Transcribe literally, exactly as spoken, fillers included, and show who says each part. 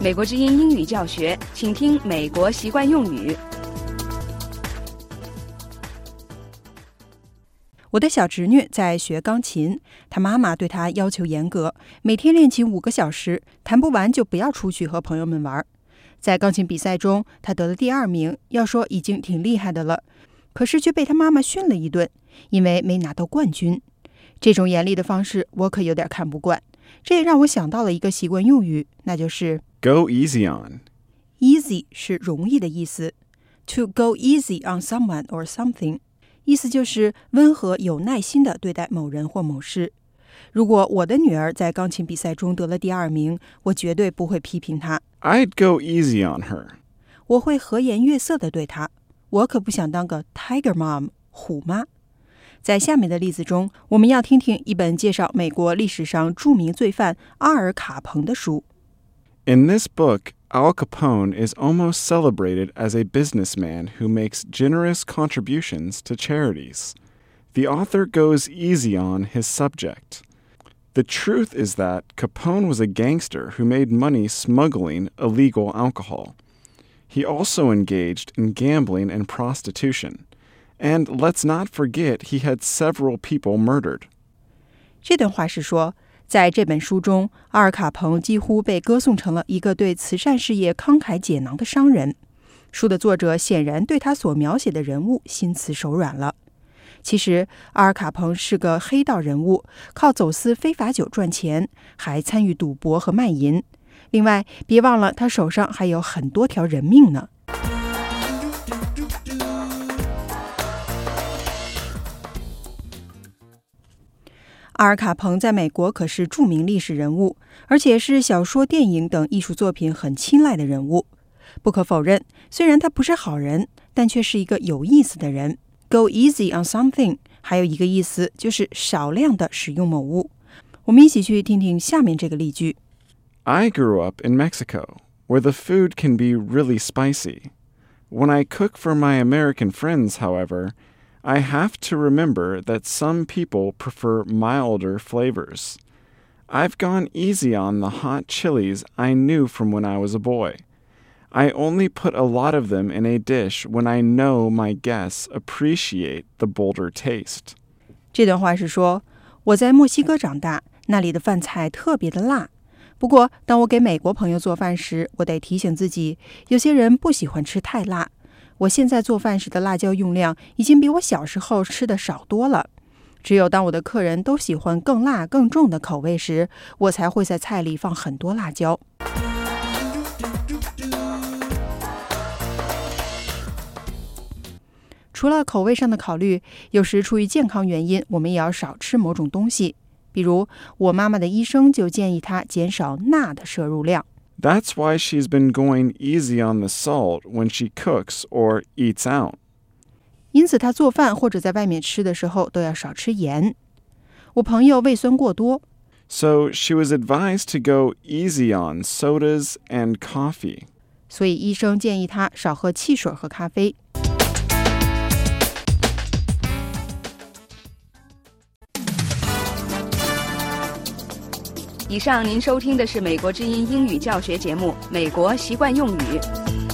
Speaker 1: 美国之音英语教学，请听美国习惯用语。
Speaker 2: 我的小侄女在学钢琴，她妈妈对她要求严格，每天练琴五个小时，弹不完就不要出去和朋友们玩。在钢琴比赛中，她得了第二名，要说已经挺厉害的了，可是却被她妈妈训了一顿，因为没拿到冠军。这种严厉的方式我可有点看不惯，这也让我想到了一个习惯用语，那就是
Speaker 3: Go easy on.
Speaker 2: Easy 是容易的意思， To go easy on someone or something意思就是温和有耐心地对待某人或某事。如果我的女儿在钢琴比赛中得了第二名，我绝对不会批评她。
Speaker 3: I'd go easy on her.
Speaker 2: 我会和颜悦色地对她。我可不想当个 Tiger Mom 虎妈。在下面的例子中，我们要听听一本介绍美国历史上著名罪犯阿尔卡彭的书。
Speaker 3: In this book, Al Capone is almost celebrated as a businessman who makes generous contributions to charities. The author goes easy on his subject. The truth is that Capone was a gangster who made money smuggling illegal alcohol. He also engaged in gambling and prostitution. And let's not forget he had several people murdered.
Speaker 2: 这段话是说，在这本书中，阿尔卡彭几乎被歌颂成了一个对慈善事业慷慨解囊的商人。书的作者显然对他所描写的人物心慈手软了。其实，阿尔卡彭是个黑道人物，靠走私非法酒赚钱，还参与赌博和卖淫。另外，别忘了他手上还有很多条人命呢。阿尔卡彭在美国可是著名历史人物，而且是小说、电影等艺术作品很青睐的人物。不可否认，虽然他不是好人，但却是一个有意思的人。Go easy on something 还有一个意思就是少量的使用某物。我们一起去听听下面这个例句。
Speaker 3: I grew up in Mexico, where the food can be really spicy. When I cook for my American friends, however, I have to remember that some people prefer milder flavors. I've gone easy on the hot chilies I knew from when I was a boy. I only put a lot of them in a dish when I know my guests appreciate the bolder taste.
Speaker 2: 这段话是说，我在墨西哥长大，那里的饭菜特别的辣。不过，当我给美国朋友做饭时，我得提醒自己，有些人不喜欢吃太辣。我现在做饭时的辣椒用量已经比我小时候吃的少多了。只有当我的客人都喜欢更辣更重的口味时，我才会在菜里放很多辣椒。除了口味上的考虑，有时出于健康原因，我们也要少吃某种东西。比如，我妈妈的医生就建议她减少钠的摄入量。
Speaker 3: That's why she's been going easy on the salt when she cooks or eats out.
Speaker 2: 因此，她做饭或者在外面吃的时候都要少吃盐。我朋友胃酸过多，
Speaker 3: So she was advised to go easy on sodas and coffee.
Speaker 2: 所以医生建议她少喝汽水和咖啡。
Speaker 1: 以上您收听的是美国之音英语教学节目《美国习惯用语》。